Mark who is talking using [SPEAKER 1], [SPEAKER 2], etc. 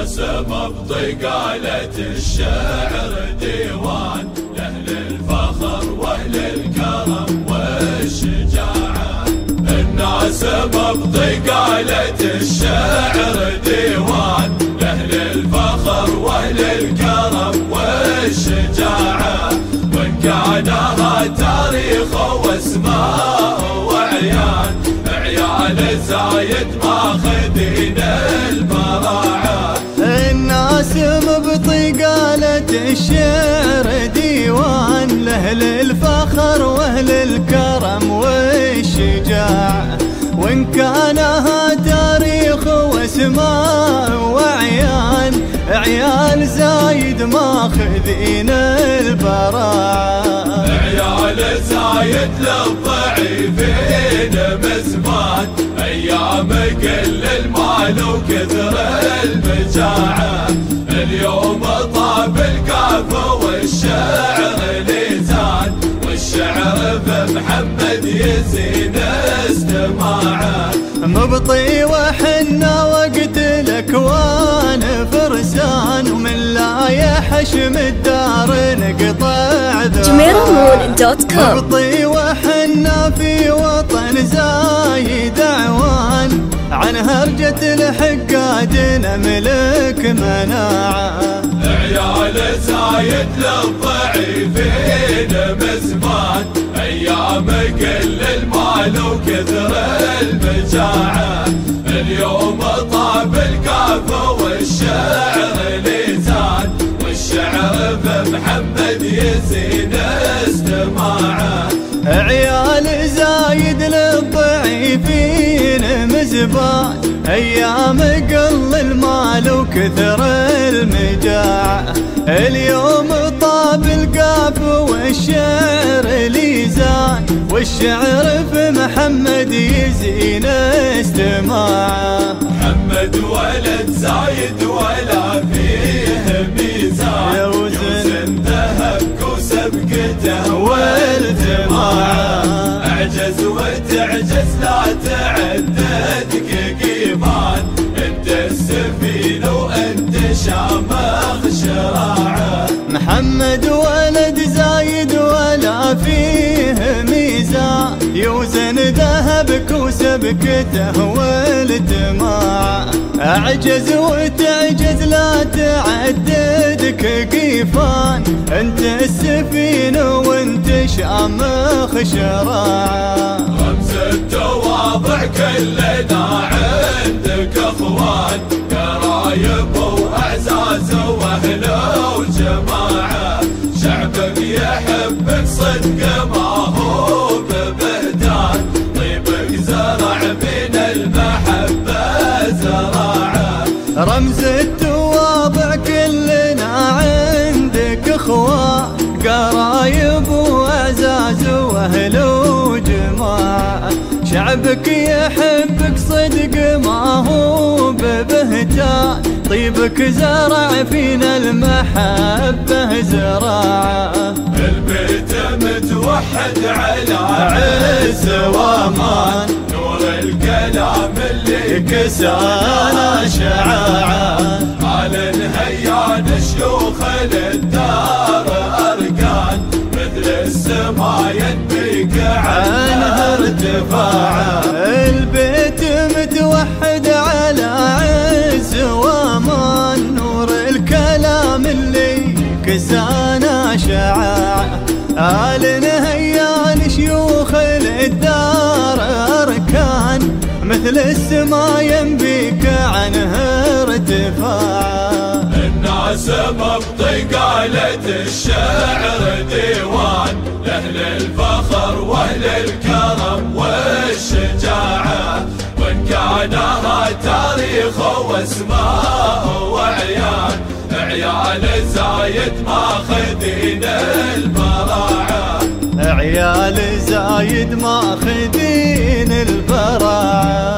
[SPEAKER 1] سبب ضقالة الشعر ديوان لأهل الفخر وأهل الكرم والشجاعة. الناس سبب ضقالة الشعر ديوان لأهل الفخر وأهل الكرم والشجاعة. وإن كان هذا تاريخ واسماء وعيان عيال زايد ماخذين البراعة.
[SPEAKER 2] الناس بطقالة الشعر ديوان لأهل الفخر وأهل الكرم والشجاعة. وإن كان ها تاريخ واسماء وعيان عيال زايد ماخذين البراعة.
[SPEAKER 1] عيال زايد للضعيفين مزمان أيام قل المال وكثر المجاعة. اليوم طاب الكاف والشعر لسان والشعر بمحمد يزين استماعه.
[SPEAKER 2] مبطي وحنا وقت الأكوان فرسان ومن لا يحشم الدار نقطع
[SPEAKER 3] جميرمون.com.
[SPEAKER 2] مبطي وحنا في وطن زايد عوان عن هرجة الحقاد نملك مناعة.
[SPEAKER 1] عيال زايد للضعيفين مزمان أيام قل المال وكثر المجاعة. اليوم طاب الكاف والشعر لسان والشعر بمحمد يزين استماعه.
[SPEAKER 2] عيال زايد للضعيفين مزبان أيام قل المال وكثر المجاعة. اليوم طاب القاف والشعر ليزان والشعر في محمد يزين استماعه.
[SPEAKER 1] محمد ولد زايد ولا فيه ميزان يوزن ذهب كوسبقته والجماعة. اعجز وتعجز لا تعدد قيمان انت السفينة وانت شامخ شراعة.
[SPEAKER 2] محمد ولد زايد ولا فيه ميزان يوزن ذهبك وسبكته والدماء. اعجز وتعجز لا تعددك قيفان انت السفينة وانت شامخ شراعة.
[SPEAKER 1] رمز التواضع كلنا عندك اخوان قرايب واعزاز واهل وجماعة. شعبك يحبك صدق ما هو ببهتان طيبك زرع من المحبة زراعة.
[SPEAKER 2] رمز التواضع كلنا عندك اخوان قرايب واعزاز واهل وجماعة. شعبك يحبك صدق ما هو ببهتان طيبك زرع فينا المحبة زراعة.
[SPEAKER 1] البيت متوحد على عز وامان نور الكلام اللي كسانا شعاعة. على الهيان شيوخ الدار أركان مثل السما ينبيك عنها ارتفاعا.
[SPEAKER 2] البيت متوحد على عز وامان نور الكلام اللي كسانا شعاعة. آل نهيان شيوخ الدار أركان مثل السما ينبيك عنها ارتفاعا.
[SPEAKER 1] الناس بطقالة الشعر ديوان لأهل الفخر وأهل الكرم والشجاعة. وإن كان ها تاريخ واسماء وعيان عيال زايد ماخذين البراعة.
[SPEAKER 2] عيال زايد ماخذين البراعة.